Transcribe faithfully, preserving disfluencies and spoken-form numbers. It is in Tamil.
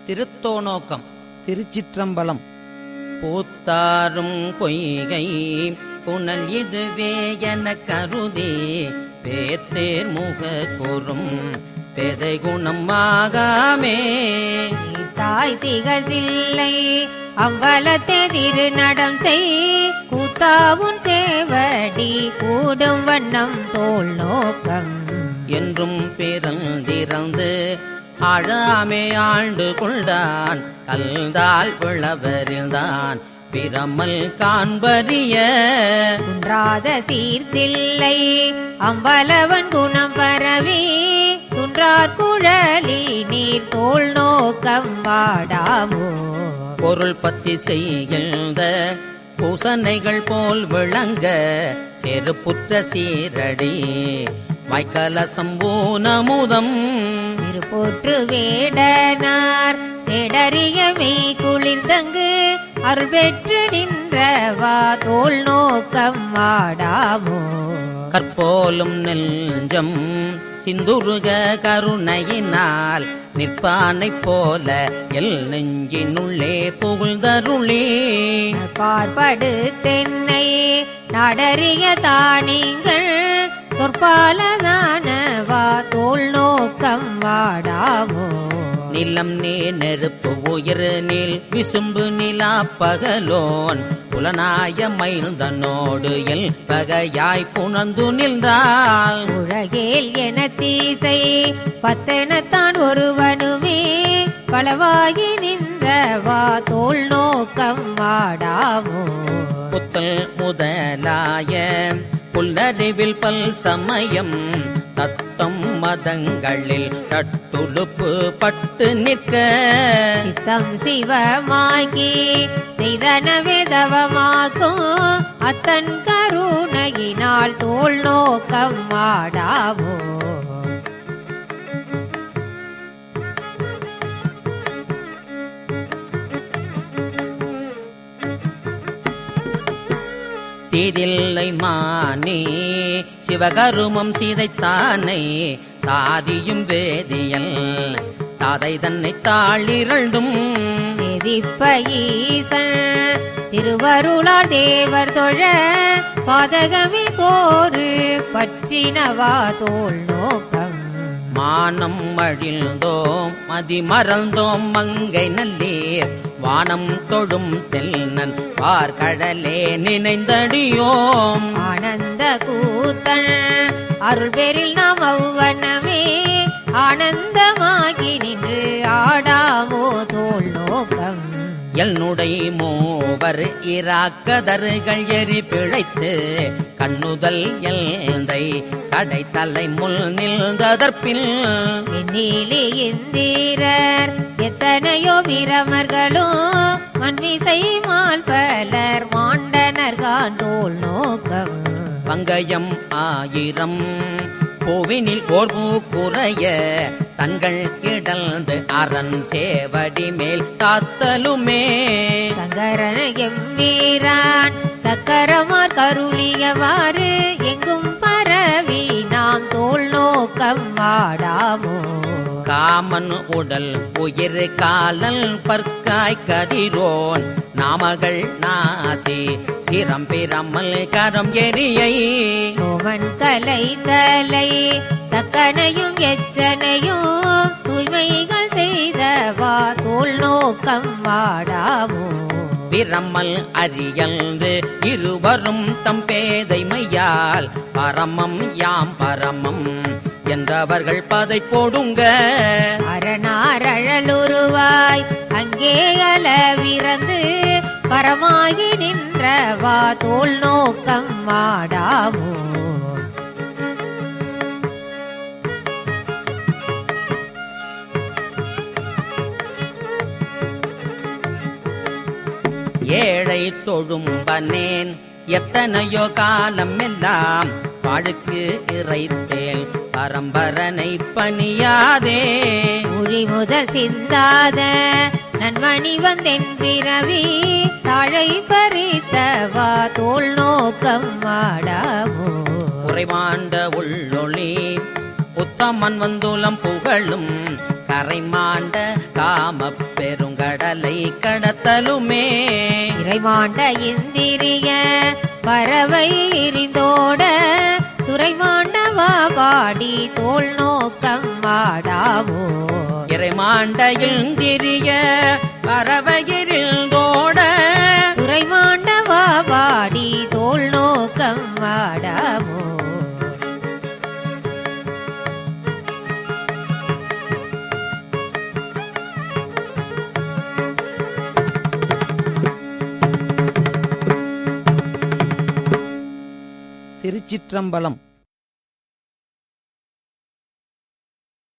திருத்தோணோக்கம். திருச்சிற்றம்பலம். பூத்தாரும் பொய்கை புனல் இதுவே என கருதி பேத்தேர் முக கூறும் பேதை குணம் ஆகாமே. தாய் திகழ்தில்லை அவ்வளத்தே திருநடம் செய் கூத்தாவும் சேவடி கூடும் வண்ணம் தோல் நோக்கம் என்றும் பிறந்திறந்து ஆழாமே ஆண்டு கொண்டான் கல்தால் விளவறிந்தான் பிரமல் காண்பறிய குன்றாத சீர்தில்லை அம்பலவன் குணம் பரவி குன்றார் குழலி நீர் தோல் நோக்கம் வாடாமோ. பொருள் பத்தி செய்கின்ற பூசனைகள் போல் விளங்க செருப்புற்ற சீரடி வாய்க்கல சம்பூனமுதம் திருப்போற்று வேடனார் செடரியமே குளிர்தங்கு அருள் பெற்று நின்றவா தோல் நோக்கம் வாடாமோ. கற்போலும் நெஞ்சம் சிந்துருக கருணையினால் நிற்பானை போல எல் நெஞ்சினுள்ளே புகழ்ந்தருளே. பார்ப்படு தென்னை நாடறிய தானிங்கள் சொற்பாலதானவா தோல் நோக்கம் வாடாமோ. நிலம் நீ நெருப்பு உயிர் நீல் விசும்பு நிலா பகலோன் புலனாய மயில்தனோடு எல் பகையாய் புணர்ந்து நின்றால் உலகேல் என தீசை பத்தனத்தான் ஒருவனுமே பலவாகி நின்றவா தோல் நோக்கம் வாடாமோ. புத்தல் முதலாய புல்லறிவில் பல் சமயம் தத்தம் மதங்களில் தட்டுழுப்பு பட்டு நிற்க சித்தம் சிவமாகி செய்தனவே தவமாக்கும் அத்தன் கருணையினால் தோல் நோக்கம் வாடாமோ. தீதில்லை மானே சிவகருமம் சீதைத்தானை சாதியும் வேதியல் தாதை தன்னை தாளிரண்டும் செதிப்ப ஈசன் திருவருளால் தேவர் தொழ பாதகமே சோறு பற்றினவா தோல் நோக்கம். மானம் அழிந்தோம் மதி மறந்தோம் மங்கை நல்லீர் வானம் தொடும் தெல்நன் பார்கடலே நினைந்தடியோம். ஆனந்த கூத்தன் அருள் பேரில் நாம் அவ்வண்ணமே ஆனந்தமாகி நின்று ஆடாமோ தோல் நோக்கம். எல்னுடை மூவர் இராக்கதர்கள் எரி பிழைத்து கண்ணுதல் எல்தை கடை தலை முள் நின்றதற்பில் எண்ணிலே இந்தீரர் எத்தனையோ பிரமர்களும் மண்விசை மால் பலர் மாண்டனர்கான் தோல் நோக்கம். பங்கயம் ஆயிரம் பூவினில் ஓர் பூக்குறைய தங்கள் கிடந்து அரண் சேவடி மேல் சாத்தலுமே. சங்கரன எவ்வீரான் சக்கரமார் கருளியவாறு எங்கும் பரவி நாம் தோல் நோக்கம் வாடாமோ. காமன் உடல் உயிர் காலல் பற்காய் கதிரோன் நாமகள் நாசி சிரம் பிரமல் கரம் எரியை சோமன் கலை தலை தக்கனையும் எச்சனையும் தூய்மைகள் செய்தவா தோல் நோக்கம் வாடாமோ. பிரமல் அறியல்து இருவரும் தம் பேதைமையால் பரமம் யாம் பரமம் என்றவர்கள் பதை போடுங்க அரணாரழலுருவாய் அங்கே அளவிறந்து பரமாகி நின்றவா தோல் நோக்கம் வாடாமோ. ஏழை தொழும்பனேன் எத்தனையோ காலம் எல்லாம் பாழுக்கு இறைத்தேல் பரம்பரனை பணியாதே. மொழி முதல் சிந்தாத நன்மணி வந்தென் பிறவி தாழை பறித்தவா தோல் நோக்கம் வாடாமோ. குறைவாண்ட உள்ளொளி உத்தமன் வந்துலம் புகழும் கரைமாண்ட காமப் பெருங்கடலை கடத்தலுமே இறைமாண்ட இந்திரிய பறவை எரிந்தோட துறைமாண்டவா பாடி தோல் நோக்கம் வாடாவோ இறைமாண்ட இந்திரிய பறவையிரிந்தோட துறைமாண்டவா பாடி தோல் நோக்கம் வாடாவோ திருச்சிற்றம்பலம்.